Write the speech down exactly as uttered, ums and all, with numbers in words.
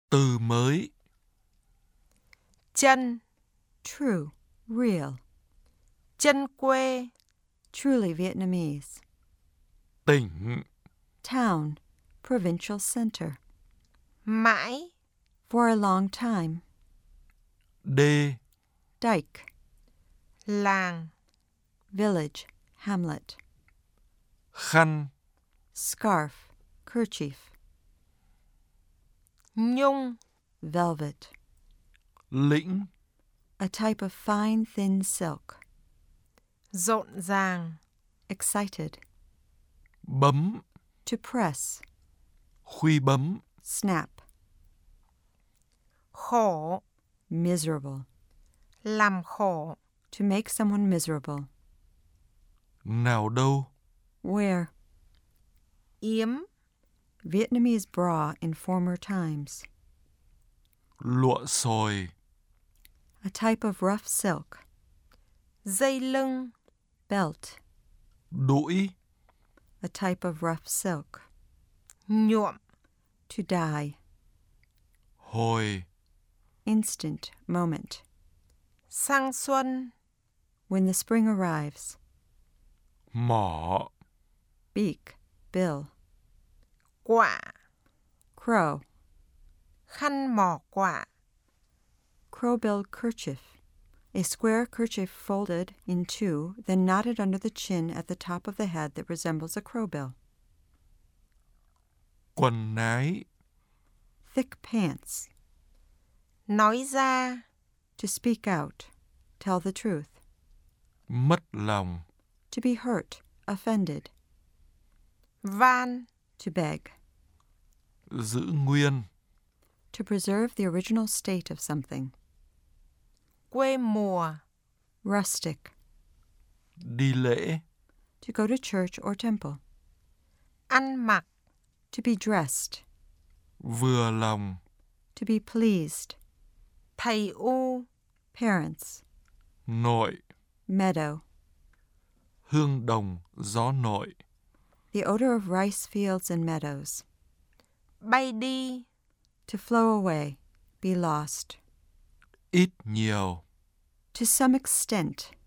Từ mới. Chân, True, real. chân quê, Truly Vietnamese. Tỉnh. Town, provincial center. mãi, For a long time. Đê. Dike, làng, village, hamlet. Khăn. Scarf, kerchief. nhung, Velvet, Lĩnh. a type of fine thin silk. rộn ràng, Excited, Bấm. to press. Khuy bấm. Snap, khổ, miserable. làm khổ, To make someone miserable. Nào đâu. Where? yếm, Vietnamese bra in former times. Lụa sồi. A type of rough silk. dây lưng, Belt, Đũi. a type of rough silk. nhuộm, To dye. Hồi. Instant, moment. sang xuân, When the spring arrives. Mỏ. Beak, bill. quạ, Crow, khăn mỏ quạ, crow-billed kerchief. A square kerchief folded in two, then knotted under the chin at the top of the head that resembles a crowbill. Quần nái. Thick pants. nói ra, To speak out. Tell the truth. Mất lòng. To be hurt, offended. van, To beg. Giữ nguyên. To preserve the original state of something. quê mùa, Rustic. Đi lễ. To go to church or temple. ăn mặc, To be dressed. Vừa lòng. To be pleased. thầy u, Parents. Nội. Meadow. Hương đồng gió nội. The odor of rice fields and meadows. bay đi, To flow away. Be lost. Ít nhiều. To some extent.